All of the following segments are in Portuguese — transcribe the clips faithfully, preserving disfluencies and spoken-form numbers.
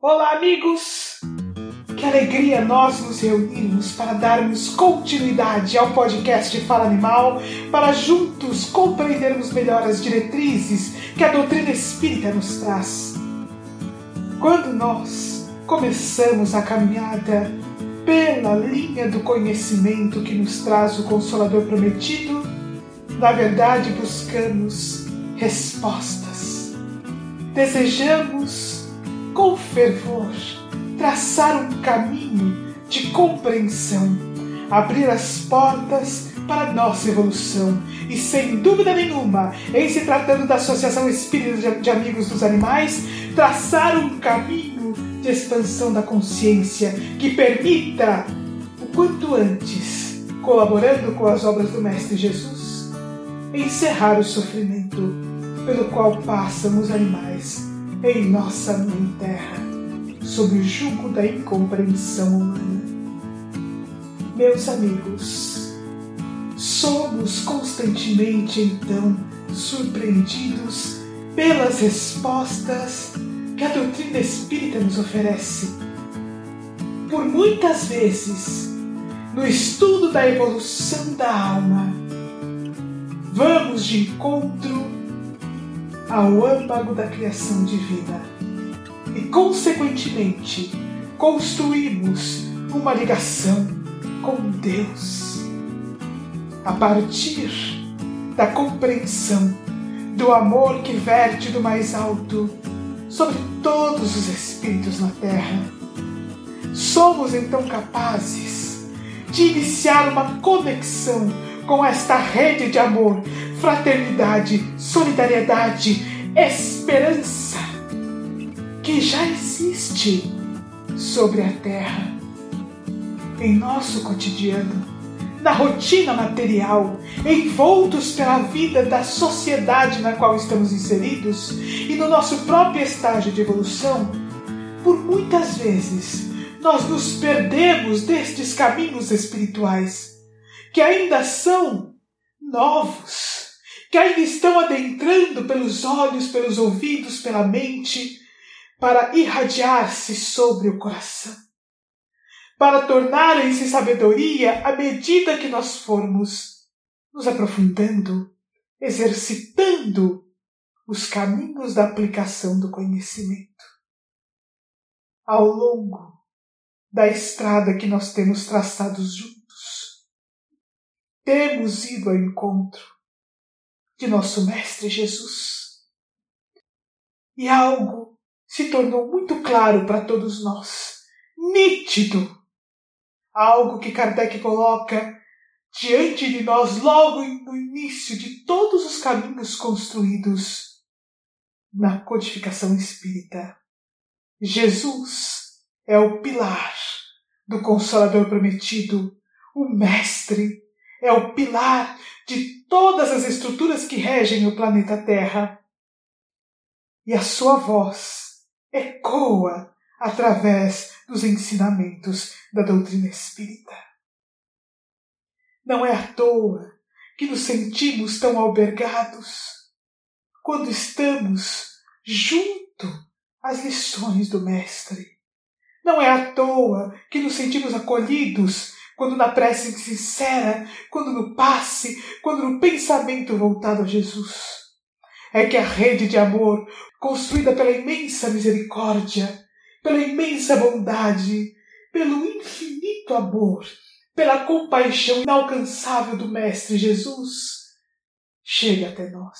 Olá, amigos! Que alegria nós nos reunirmos para darmos continuidade ao podcast Fala Animal, para juntos compreendermos melhor as diretrizes que a doutrina espírita nos traz. Quando nós começamos a caminhada pela linha do conhecimento que nos traz o Consolador Prometido, na verdade buscamos respostas. Desejamos com fervor traçar um caminho de compreensão, abrir as portas para a nossa evolução e, sem dúvida nenhuma, em se tratando da Associação Espírita de Amigos dos Animais, traçar um caminho de expansão da consciência que permita, o quanto antes, colaborando com as obras do Mestre Jesus, encerrar o sofrimento pelo qual passam os animais em nossa Mãe Terra, sob o jugo da incompreensão humana. Meus amigos, somos constantemente, então, surpreendidos pelas respostas que a doutrina espírita nos oferece. Por muitas vezes, no estudo da evolução da alma, vamos de encontro ao âmago da criação divina e, consequentemente, construímos uma ligação com Deus a partir da compreensão do amor que verte do mais alto sobre todos os espíritos na Terra. Somos então capazes de iniciar uma conexão com esta rede de amor, fraternidade, solidariedade, esperança que já existe sobre a Terra, em nosso cotidiano, na rotina material, envoltos pela vida da sociedade na qual estamos inseridos e no nosso próprio estágio de evolução. Por muitas vezes nós nos perdemos destes caminhos espirituais que ainda são novos, que ainda estão adentrando pelos olhos, pelos ouvidos, pela mente, para irradiar-se sobre o coração, para tornarem-se sabedoria à medida que nós formos nos aprofundando, exercitando os caminhos da aplicação do conhecimento. Ao longo da estrada que nós temos traçados juntos, temos ido ao encontro de nosso Mestre Jesus. E algo se tornou muito claro para todos nós, nítido. Algo que Kardec coloca diante de nós logo no início de todos os caminhos construídos na codificação espírita. Jesus é o pilar do Consolador Prometido, o Mestre, é o pilar de todas as estruturas que regem o planeta Terra. E a sua voz ecoa através dos ensinamentos da doutrina espírita. Não é à toa que nos sentimos tão albergados quando estamos junto às lições do Mestre. Não é à toa que nos sentimos acolhidos quando na prece sincera, quando no passe, quando no pensamento voltado a Jesus. É que a rede de amor, construída pela imensa misericórdia, pela imensa bondade, pelo infinito amor, pela compaixão inalcançável do Mestre Jesus, chega até nós.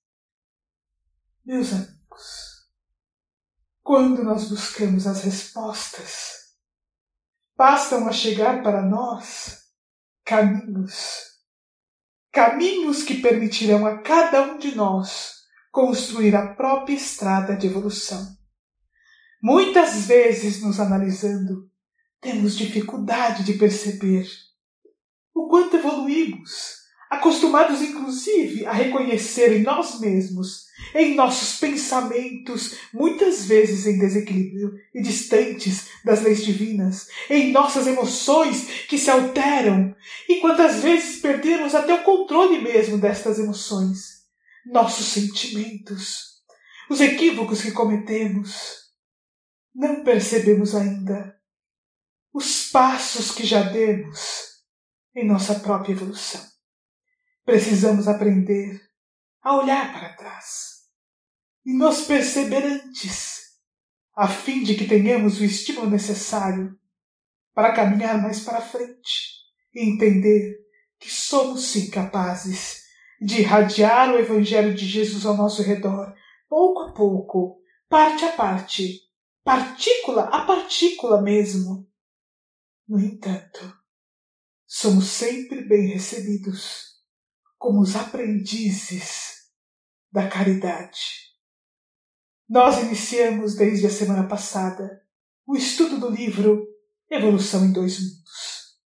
Meus amigos, quando nós buscamos as respostas, passam a chegar para nós caminhos, caminhos que permitirão a cada um de nós construir a própria estrada de evolução. Muitas vezes, nos analisando, temos dificuldade de perceber o quanto evoluímos, acostumados inclusive a reconhecer em nós mesmos, em nossos pensamentos, muitas vezes em desequilíbrio e distantes das leis divinas, em nossas emoções que se alteram, e quantas vezes perdemos até o controle mesmo destas emoções, nossos sentimentos, os equívocos que cometemos. não percebemos ainda os passos que já demos em nossa própria evolução. Precisamos aprender a olhar para trás e nos perceber antes, a fim de que tenhamos o estímulo necessário para caminhar mais para frente e entender que somos sim capazes de irradiar o Evangelho de Jesus ao nosso redor, pouco a pouco, parte a parte, partícula a partícula mesmo. No entanto, somos sempre bem recebidos como os aprendizes da caridade. Nós iniciamos desde a semana passada o estudo do livro Evolução em Dois Mundos.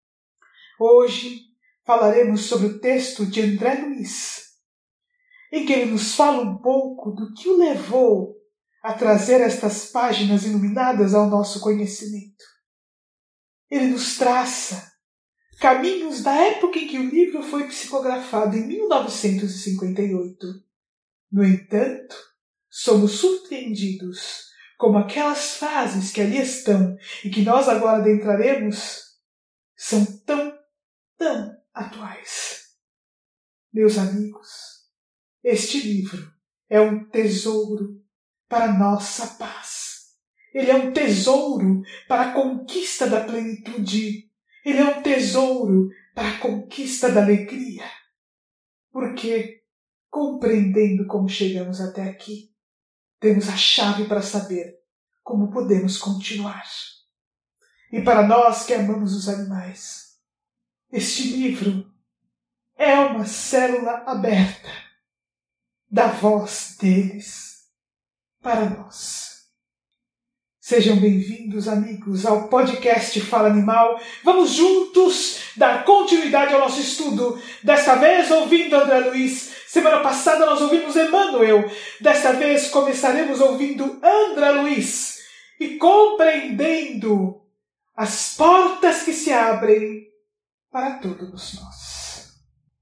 Hoje falaremos sobre o texto de André Luiz, em que ele nos fala um pouco do que o levou a trazer estas páginas iluminadas ao nosso conhecimento. Ele nos traça caminhos da época em que o livro foi psicografado, em mil novecentos e cinquenta e oito. No entanto, somos surpreendidos como aquelas frases que ali estão e que nós agora adentraremos são tão, tão atuais. Meus amigos, este livro é um tesouro para a nossa paz. Ele é um tesouro para a conquista da plenitude. Ele é um tesouro para a conquista da alegria. Porque, compreendendo como chegamos até aqui, temos a chave para saber como podemos continuar. E para nós que amamos os animais, este livro é uma célula aberta da voz deles para nós. Sejam bem-vindos, amigos, ao podcast Fala Animal. Vamos juntos dar continuidade ao nosso estudo. Desta vez ouvindo André Luiz. Semana passada nós ouvimos Emmanuel. Desta vez começaremos ouvindo André Luiz e compreendendo as portas que se abrem para todos nós.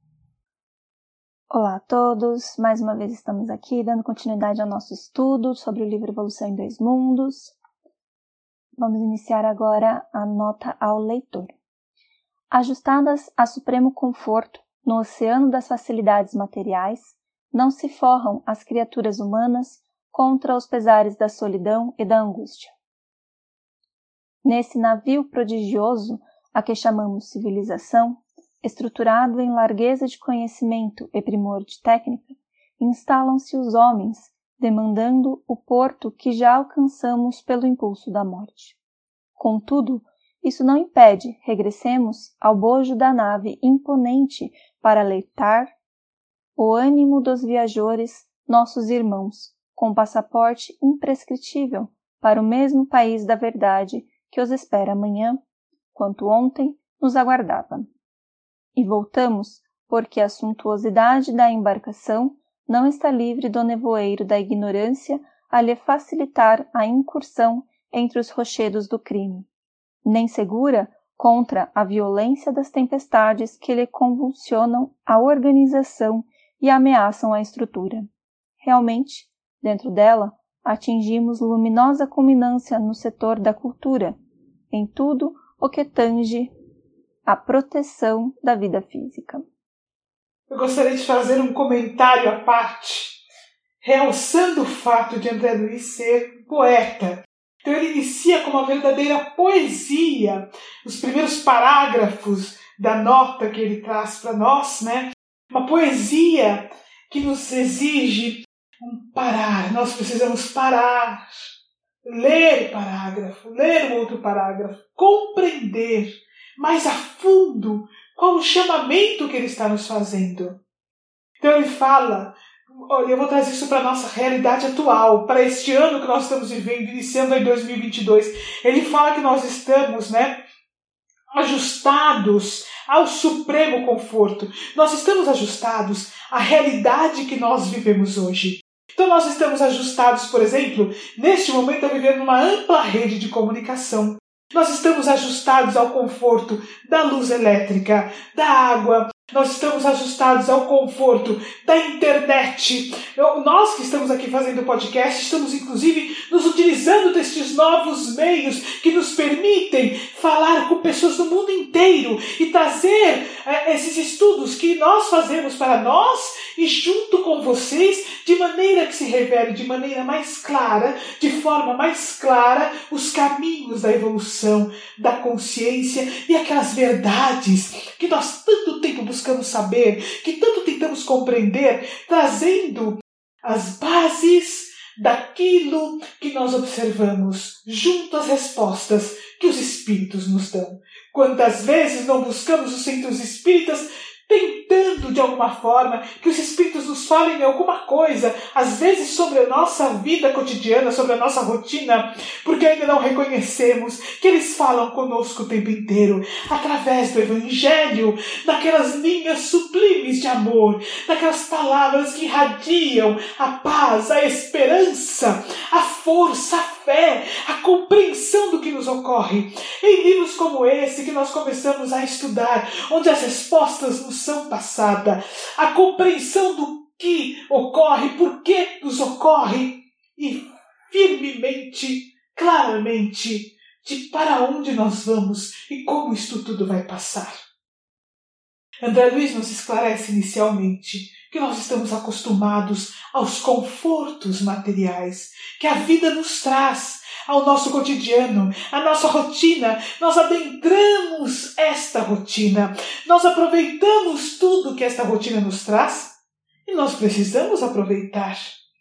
Olá a todos, mais uma vez estamos aqui dando continuidade ao nosso estudo sobre o livro Evolução em Dois Mundos. Vamos iniciar agora a nota ao leitor. Ajustadas a supremo conforto no oceano das facilidades materiais, não se forram as criaturas humanas contra os pesares da solidão e da angústia. Nesse navio prodigioso, a que chamamos civilização, estruturado em largueza de conhecimento e primor de técnica, instalam-se os homens, demandando o porto que já alcançamos pelo impulso da morte. Contudo, isso não impede regressemos ao bojo da nave imponente para aleitar o ânimo dos viajores, nossos irmãos, com passaporte imprescritível para o mesmo país da verdade que os espera amanhã, quanto ontem nos aguardava. E voltamos porque a suntuosidade da embarcação não está livre do nevoeiro da ignorância a lhe facilitar a incursão entre os rochedos do crime, nem segura contra a violência das tempestades que lhe convulsionam a organização e ameaçam a estrutura. Realmente, dentro dela, atingimos luminosa culminância no setor da cultura, em tudo o que tange a proteção da vida física. Eu gostaria de fazer um comentário à parte, realçando o fato de André Luiz ser poeta. Então ele inicia com uma verdadeira poesia os primeiros parágrafos da nota que ele traz para nós, né? Uma poesia que nos exige um parar. Nós precisamos parar, ler o parágrafo, ler o outro parágrafo, compreender mais a fundo qual o chamamento que ele está nos fazendo. Então ele fala, olha, eu vou trazer isso para a nossa realidade atual, para este ano que nós estamos vivendo, iniciando em dois mil e vinte e dois. Ele fala que nós estamos, né, ajustados ao supremo conforto. Nós estamos ajustados à realidade que nós vivemos hoje. Então nós estamos ajustados, por exemplo, neste momento a viver numa ampla rede de comunicação. Nós estamos ajustados ao conforto da luz elétrica, da água. Nós estamos ajustados ao conforto da internet. Eu, nós que estamos aqui fazendo podcast, estamos inclusive nos utilizando destes novos meios que nos permitem falar com pessoas do mundo inteiro e trazer é, esses estudos que nós fazemos para nós e junto com vocês, de maneira que se revele de maneira mais clara, de forma mais clara, os caminhos da evolução, da consciência e aquelas verdades que nós tanto tempo buscamos saber, que tanto tentamos compreender, trazendo as bases daquilo que nós observamos, junto às respostas que os espíritos nos dão. Quantas vezes não buscamos os centros espíritas tentando de alguma forma que os espíritos nos falem alguma coisa, às vezes sobre a nossa vida cotidiana, sobre a nossa rotina, porque ainda não reconhecemos que eles falam conosco o tempo inteiro, através do Evangelho, daquelas linhas sublimes de amor, daquelas palavras que irradiam a paz, a esperança, a força, a fé, a compreensão do que nos ocorre. Em livros como esse que nós começamos a estudar, onde as respostas nos são passadas, a compreensão do que ocorre, por que nos ocorre, e firmemente, claramente, de para onde nós vamos e como isto tudo vai passar. André Luiz nos esclarece inicialmente que nós estamos acostumados aos confortos materiais que a vida nos traz ao nosso cotidiano, à nossa rotina. Nós adentramos esta rotina, nós aproveitamos tudo que esta rotina nos traz e nós precisamos aproveitar.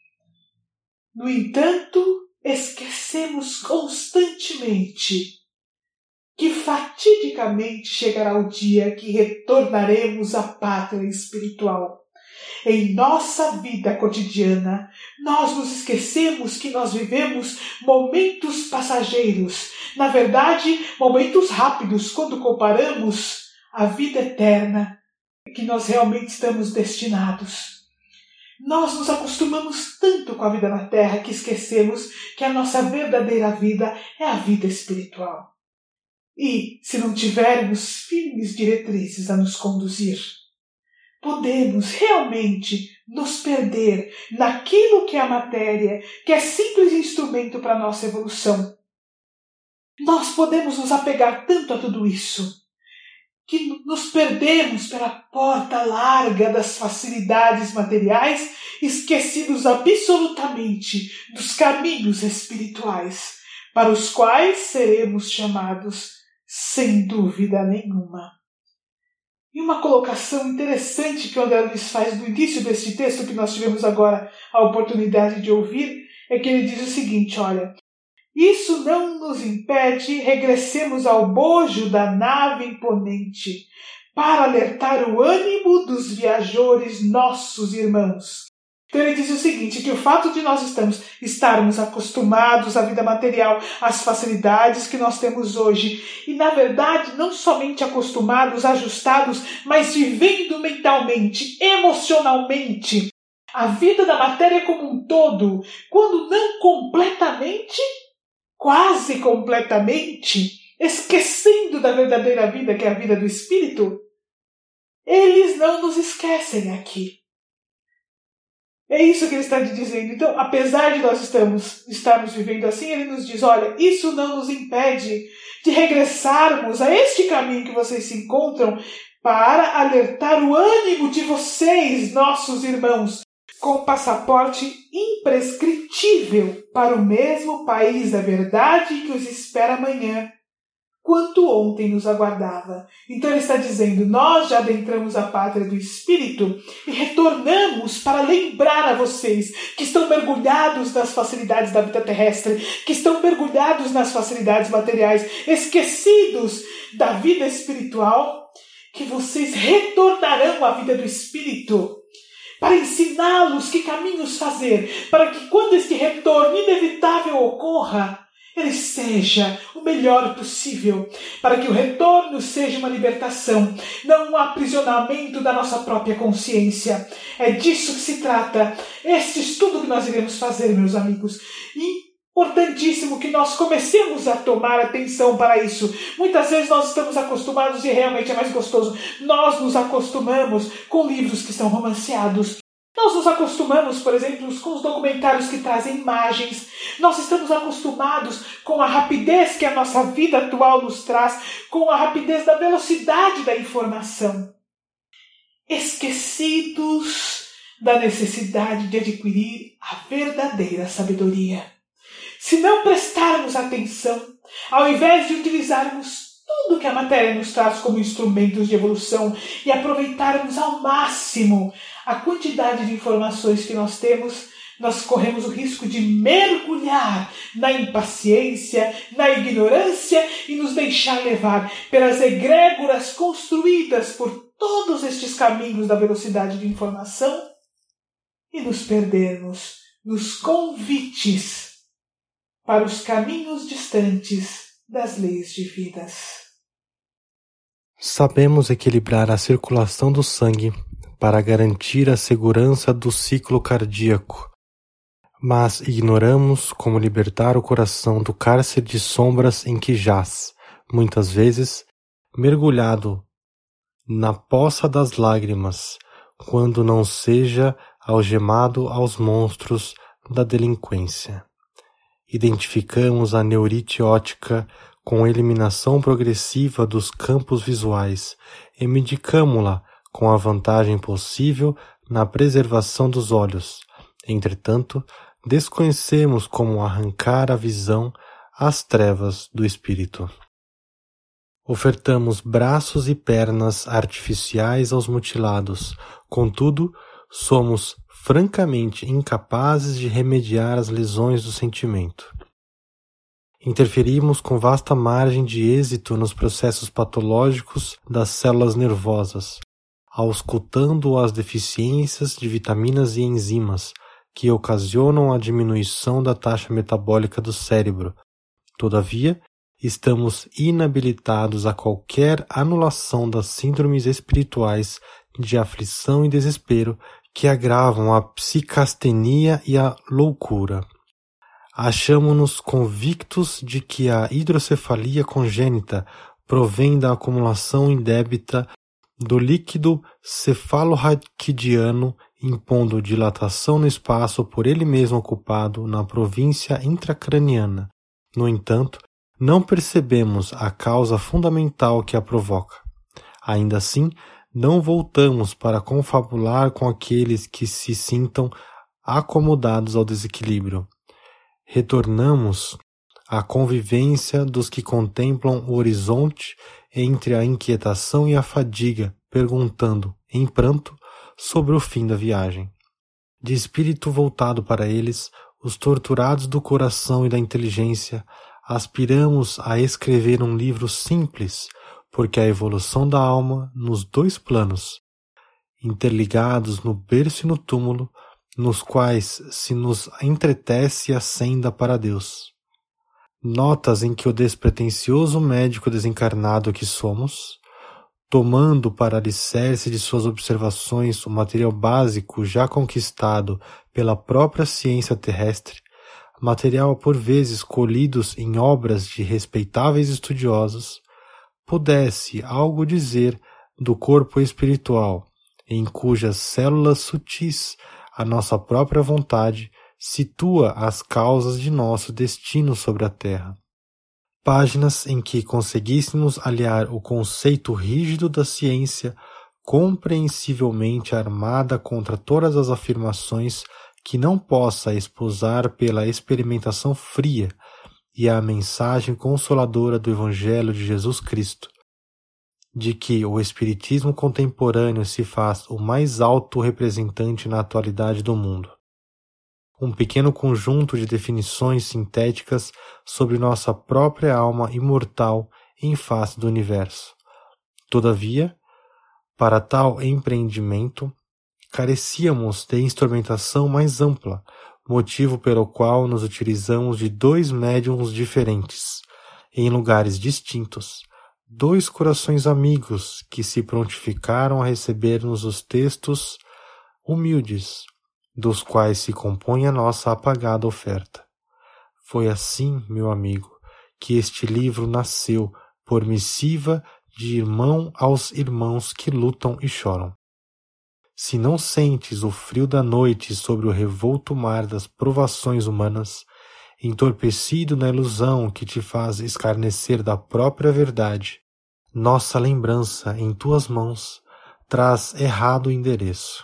No entanto, esquecemos constantemente que fatidicamente chegará o dia que retornaremos à pátria espiritual. Em nossa vida cotidiana, nós nos esquecemos que nós vivemos momentos passageiros, na verdade, momentos rápidos, quando comparamos a vida eterna que nós realmente estamos destinados. Nós nos acostumamos tanto com a vida na Terra que esquecemos que a nossa verdadeira vida é a vida espiritual. E, se não tivermos firmes diretrizes a nos conduzir, podemos realmente nos perder naquilo que é a matéria, que é simples instrumento para a nossa evolução. Nós podemos nos apegar tanto a tudo isso, que nos perdemos pela porta larga das facilidades materiais, esquecidos absolutamente dos caminhos espirituais, para os quais seremos chamados sem dúvida nenhuma. E uma colocação interessante que o André Luiz faz no início deste texto, que nós tivemos agora a oportunidade de ouvir, é que ele diz o seguinte, olha: isso não nos impede regressemos ao bojo da nave imponente, para alertar o ânimo dos viajores nossos irmãos. Então ele diz o seguinte, que o fato de nós estamos, estarmos acostumados à vida material, às facilidades que nós temos hoje, e na verdade não somente acostumados, ajustados, mas vivendo mentalmente, emocionalmente, a vida da matéria como um todo, quando não completamente, quase completamente, esquecendo da verdadeira vida, que é a vida do Espírito, eles não nos esquecem aqui. É isso que ele está dizendo. Então, apesar de nós estamos, estarmos vivendo assim, ele nos diz, olha, isso não nos impede de regressarmos a este caminho que vocês se encontram para alertar o ânimo de vocês, nossos irmãos, com passaporte imprescritível para o mesmo país da verdade que os espera amanhã, quanto ontem nos aguardava. Então ele está dizendo, nós já adentramos a pátria do Espírito e retornamos para lembrar a vocês que estão mergulhados nas facilidades da vida terrestre, que estão mergulhados nas facilidades materiais, esquecidos da vida espiritual, que vocês retornarão à vida do Espírito, para ensiná-los que caminhos fazer, para que quando este retorno inevitável ocorra, ele seja o melhor possível, para que o retorno seja uma libertação, não um aprisionamento da nossa própria consciência. É disso que se trata este estudo que nós iremos fazer, meus amigos. Importantíssimo que nós comecemos a tomar atenção para isso. Muitas vezes nós estamos acostumados e realmente é mais gostoso. Nós nos acostumamos com livros que são romanceados, Nós nos acostumamos, por exemplo, com os documentários que trazem imagens. Nós estamos acostumados com a rapidez que a nossa vida atual nos traz, com a rapidez da velocidade da informação. Esquecidos da necessidade de adquirir a verdadeira sabedoria. Se não prestarmos atenção, ao invés de utilizarmos tudo que a matéria nos traz como instrumentos de evolução e aproveitarmos ao máximo a quantidade de informações que nós temos, nós corremos o risco de mergulhar na impaciência, na ignorância e nos deixar levar pelas egrégoras construídas por todos estes caminhos da velocidade de informação e nos perdermos nos convites para os caminhos distantes das leis divinas. Sabemos equilibrar a circulação do sangue para garantir a segurança do ciclo cardíaco, mas ignoramos como libertar o coração do cárcere de sombras em que jaz, muitas vezes, mergulhado na poça das lágrimas, quando não seja algemado aos monstros da delinquência. Identificamos a neurite óptica com eliminação progressiva dos campos visuais e medicamo-la com a vantagem possível na preservação dos olhos. Entretanto, desconhecemos como arrancar a visão às trevas do espírito. Ofertamos braços e pernas artificiais aos mutilados, contudo, somos francamente incapazes de remediar as lesões do sentimento. Interferimos com vasta margem de êxito nos processos patológicos das células nervosas, auscultando as deficiências de vitaminas e enzimas que ocasionam a diminuição da taxa metabólica do cérebro. Todavia, estamos inabilitados a qualquer anulação das síndromes espirituais de aflição e desespero que agravam a psicastenia e a loucura. Achamo-nos convictos de que a hidrocefalia congênita provém da acumulação indébita do líquido cefalorraquidiano, impondo dilatação no espaço por ele mesmo ocupado na província intracraniana. No entanto, não percebemos a causa fundamental que a provoca. Ainda assim, não voltamos para confabular com aqueles que se sintam acomodados ao desequilíbrio. Retornamos à convivência dos que contemplam o horizonte entre a inquietação e a fadiga, perguntando, em pranto, sobre o fim da viagem. De espírito voltado para eles, os torturados do coração e da inteligência, aspiramos a escrever um livro simples, porque a evolução da alma nos dois planos, interligados no berço e no túmulo, nos quais se nos entretece a senda para Deus. Notas em que o despretensioso médico desencarnado que somos, tomando para alicerce de suas observações o material básico já conquistado pela própria ciência terrestre, material por vezes colhidos em obras de respeitáveis estudiosos, pudesse algo dizer do corpo espiritual, em cujas células sutis a nossa própria vontade situa as causas de nosso destino sobre a terra. Páginas em que conseguíssemos aliar o conceito rígido da ciência, compreensivelmente armada contra todas as afirmações que não possa esposar pela experimentação fria, e a mensagem consoladora do Evangelho de Jesus Cristo, de que o Espiritismo contemporâneo se faz o mais alto representante na atualidade do mundo. Um pequeno conjunto de definições sintéticas sobre nossa própria alma imortal em face do universo. Todavia, para tal empreendimento, carecíamos de instrumentação mais ampla, motivo pelo qual nos utilizamos de dois médiuns diferentes, em lugares distintos, dois corações amigos que se prontificaram a receber-nos os textos humildes, dos quais se compõe a nossa apagada oferta. Foi assim, meu amigo, que este livro nasceu por missiva de irmão aos irmãos que lutam e choram. Se não sentes o frio da noite sobre o revolto mar das provações humanas, entorpecido na ilusão que te faz escarnecer da própria verdade, nossa lembrança em tuas mãos traz errado endereço.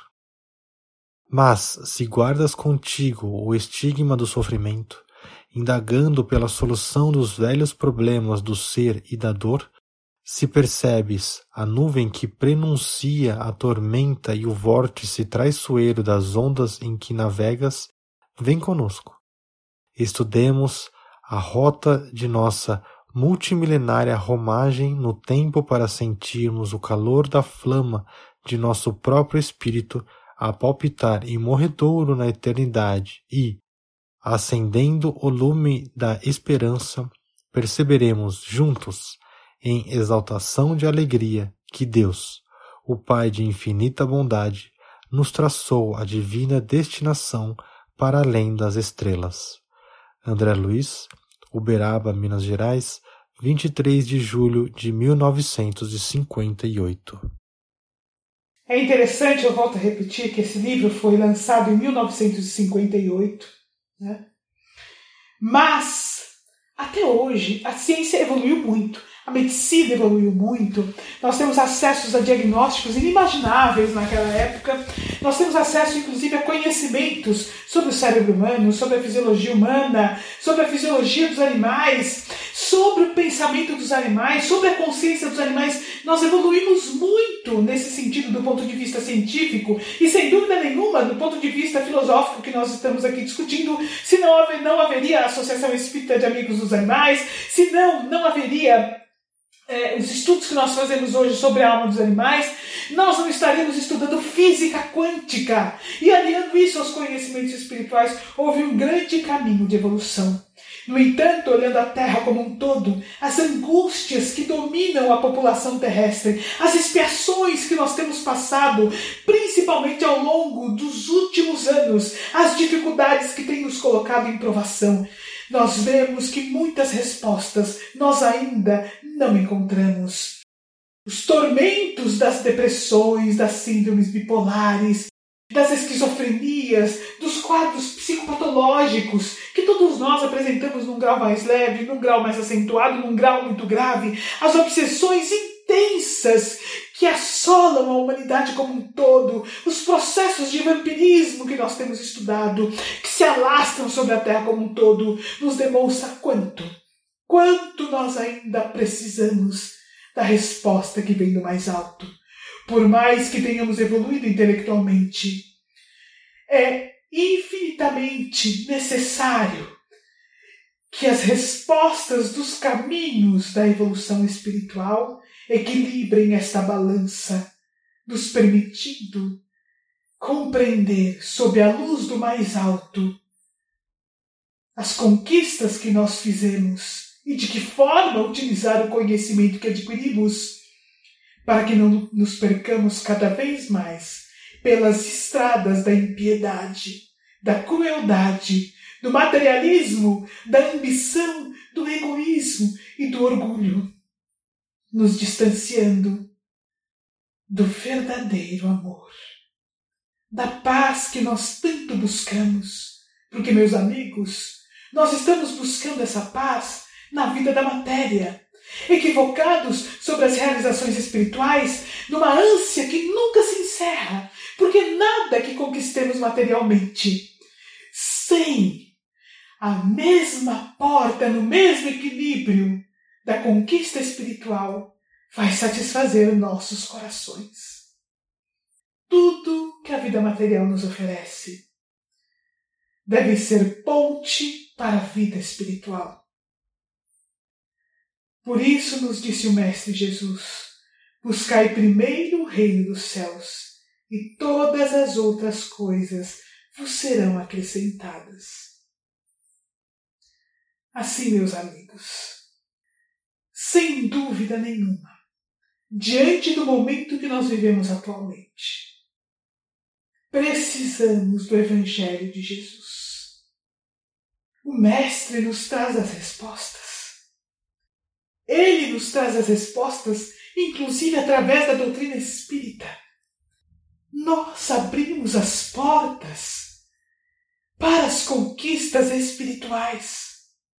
Mas, se guardas contigo o estigma do sofrimento, indagando pela solução dos velhos problemas do ser e da dor, se percebes a nuvem que prenuncia a tormenta e o vórtice traiçoeiro das ondas em que navegas, vem conosco. Estudemos a rota de nossa multimilenária romagem no tempo para sentirmos o calor da flama de nosso próprio espírito a palpitar imorredouro na eternidade e, acendendo o lume da esperança, perceberemos juntos, em exaltação de alegria, que Deus, o Pai de infinita bondade, nos traçou a divina destinação para além das estrelas. André Luiz, Uberaba, Minas Gerais, vinte e três de julho de mil novecentos e cinquenta e oito. É interessante, eu volto a repetir, que esse livro foi lançado em mil novecentos e cinquenta e oito, né? Mas, até hoje, a ciência evoluiu muito. A medicina evoluiu muito, nós temos acessos a diagnósticos inimagináveis naquela época, nós temos acesso inclusive a conhecimentos sobre o cérebro humano, sobre a fisiologia humana, sobre a fisiologia dos animais, sobre o pensamento dos animais, sobre a consciência dos animais. Nós evoluímos muito nesse sentido do ponto de vista científico e sem dúvida nenhuma do ponto de vista filosófico que nós estamos aqui discutindo, se não, haver, não haveria a Associação Espírita de Amigos dos Animais, se não, não haveria É, os estudos que nós fazemos hoje sobre a alma dos animais, nós não estaríamos estudando física quântica. E aliando isso aos conhecimentos espirituais, houve um grande caminho de evolução. No entanto, olhando a Terra como um todo, as angústias que dominam a população terrestre, as expiações que nós temos passado, principalmente ao longo dos últimos anos, as dificuldades que têm nos colocado em provação, nós vemos que muitas respostas nós ainda não encontramos. Os tormentos das depressões, das síndromes bipolares, das esquizofrenias, dos quadros psicopatológicos, que todos nós apresentamos num grau mais leve, num grau mais acentuado, num grau muito grave, as obsessões intensas que assolam a humanidade como um todo, os processos de vampirismo que nós temos estudado, que se alastram sobre a Terra como um todo, nos demonstra quanto, quanto nós ainda precisamos da resposta que vem do mais alto. Por mais que tenhamos evoluído intelectualmente, é infinitamente necessário que as respostas dos caminhos da evolução espiritual equilibrem esta balança, nos permitindo compreender, sob a luz do mais alto, as conquistas que nós fizemos e de que forma utilizar o conhecimento que adquirimos para que não nos percamos cada vez mais pelas estradas da impiedade, da crueldade, do materialismo, da ambição, do egoísmo e do orgulho, nos distanciando do verdadeiro amor, da paz que nós tanto buscamos. Porque, meus amigos, nós estamos buscando essa paz na vida da matéria, equivocados sobre as realizações espirituais, numa ânsia que nunca se encerra, porque nada que conquistemos materialmente, sem a mesma porta, no mesmo equilíbrio da conquista espiritual, vai satisfazer nossos corações. Tudo que a vida material nos oferece deve ser ponte para a vida espiritual. Por isso nos disse o Mestre Jesus: buscai primeiro o reino dos céus, e todas as outras coisas vos serão acrescentadas. Assim, meus amigos, sem dúvida nenhuma, diante do momento que nós vivemos atualmente, precisamos do Evangelho de Jesus. O Mestre nos traz as respostas. Ele nos traz as respostas, inclusive através da doutrina espírita. nós abrimos as portas para as conquistas espirituais.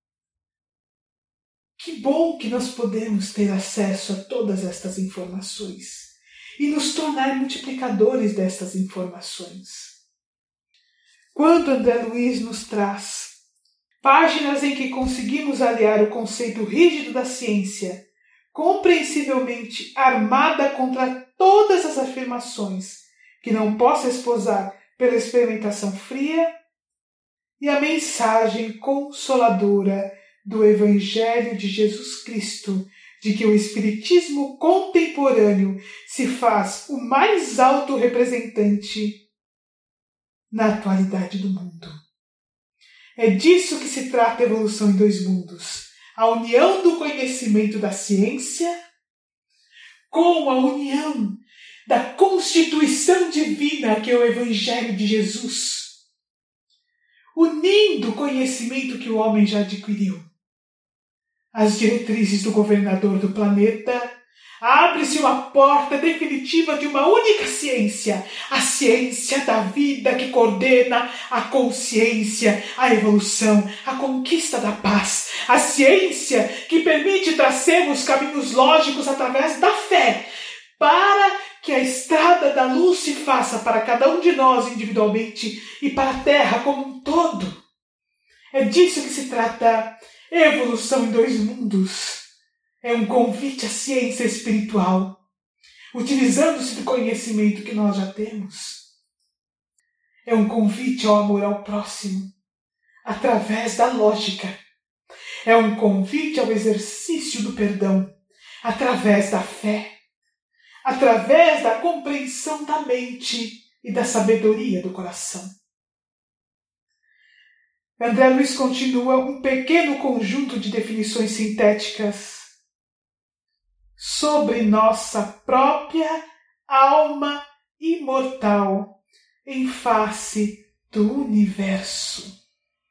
Que bom que nós podemos ter acesso a todas estas informações e nos tornar multiplicadores destas informações. Quando André Luiz nos traz páginas em que conseguimos aliar o conceito rígido da ciência, compreensivelmente armada contra todas as afirmações que não possa esposar pela experimentação fria, e a mensagem consoladora do Evangelho de Jesus Cristo, de que o Espiritismo contemporâneo se faz o mais alto representante na atualidade do mundo. É disso que se trata a evolução em dois mundos. A união do conhecimento da ciência com a união da constituição divina que é o Evangelho de Jesus. Unindo o conhecimento que o homem já adquiriu. As diretrizes do governador do planeta, abre-se uma porta definitiva de uma única ciência, a ciência da vida que coordena a consciência, a evolução, a conquista da paz, a ciência que permite traçarmos caminhos lógicos através da fé, para que a estrada da luz se faça para cada um de nós individualmente e para a Terra como um todo. É disso que se trata evolução em dois mundos. É um convite à ciência espiritual, utilizando-se do conhecimento que nós já temos. É um convite ao amor ao próximo, através da lógica. É um convite ao exercício do perdão, através da fé, através da compreensão da mente e da sabedoria do coração. André Luiz continua um pequeno conjunto de definições sintéticas sobre nossa própria alma imortal em face do universo.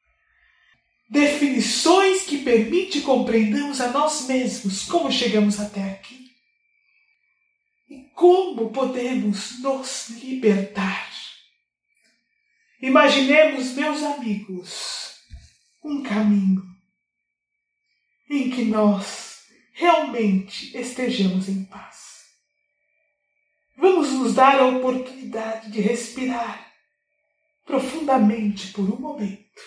Definições que permitem compreendamos a nós mesmos como chegamos até aqui e como podemos nos libertar. Imaginemos, meus amigos, um caminho em que nós realmente estejamos em paz. Vamos nos dar a oportunidade de respirar profundamente por um momento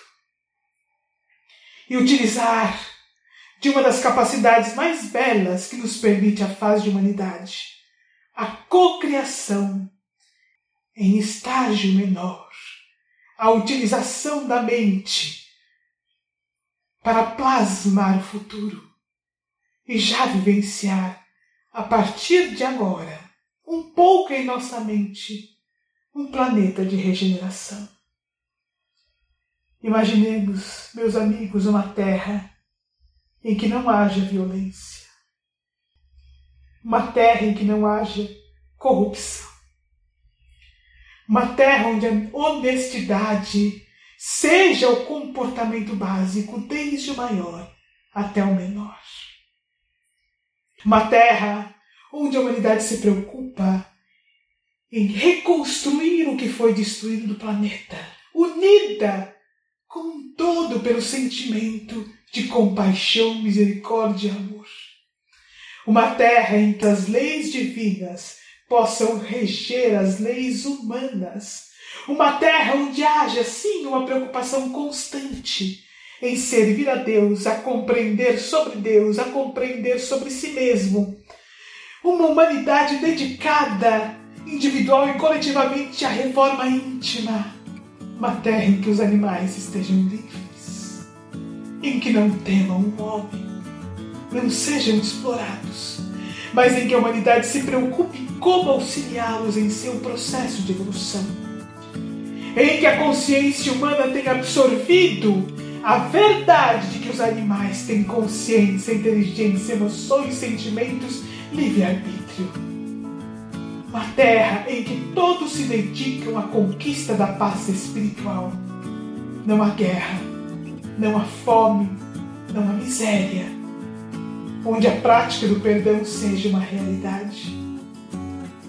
e utilizar de uma das capacidades mais belas que nos permite a fase de humanidade, a cocriação em estágio menor, a utilização da mente para plasmar o futuro e já vivenciar, a partir de agora, um pouco em nossa mente, um planeta de regeneração. Imaginemos, meus amigos, uma terra em que não haja violência, uma terra em que não haja corrupção, uma terra onde a honestidade seja o comportamento básico, desde o maior até o menor. Uma terra onde a humanidade se preocupa em reconstruir o que foi destruído do planeta, unida como um todo pelo sentimento de compaixão, misericórdia e amor. Uma terra em que as leis divinas possam reger as leis humanas. Uma terra onde haja, sim, uma preocupação constante em servir a Deus, a compreender sobre Deus, a compreender sobre si mesmo. Uma humanidade dedicada, individual e coletivamente, à reforma íntima. Uma terra em que os animais estejam livres, em que não temam o homem, não sejam explorados, mas em que a humanidade se preocupe em como auxiliá-los em seu processo de evolução. Em que a consciência humana tenha absorvido a verdade de que os animais têm consciência, inteligência, emoções, sentimentos, livre-arbítrio. Uma terra em que todos se dedicam à conquista da paz espiritual. Não há guerra, não há fome, não há miséria. Onde a prática do perdão seja uma realidade.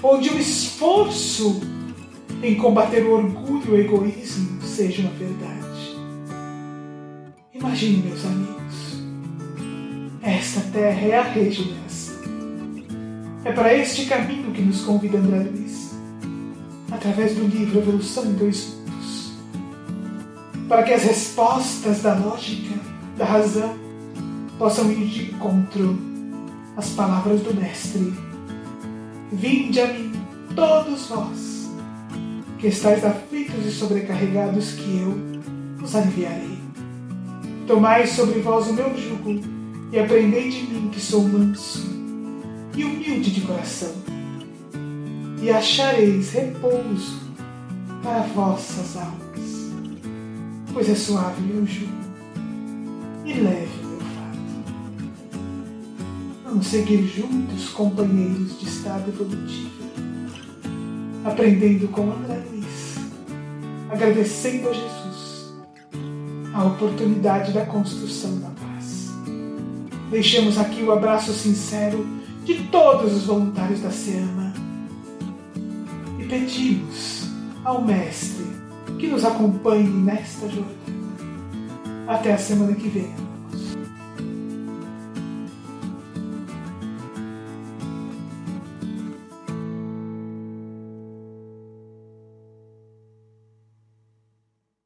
onde o esforço em combater o orgulho e o egoísmo seja uma verdade. Imagine, meus amigos, esta terra é a regeneração. É para este caminho que nos convida André Luiz, através do livro Evolução em Dois Mundos, para que as respostas da lógica, da razão, possam ir de encontro às palavras do Mestre. Vinde a mim, todos vós, que estáis aflitos e sobrecarregados, que eu vos aliviarei. Tomai sobre vós o meu jugo e aprendei de mim, que sou manso e humilde de coração, e achareis repouso para vossas almas, pois é suave meu jugo e leve meu fardo. Vamos seguir juntos, companheiros de estado evolutivo, aprendendo com André Luiz, agradecendo a Jesus a oportunidade da construção da paz. Deixamos aqui o abraço sincero de todos os voluntários da SEAMA e pedimos ao Mestre que nos acompanhe nesta jornada. Até a semana que vem.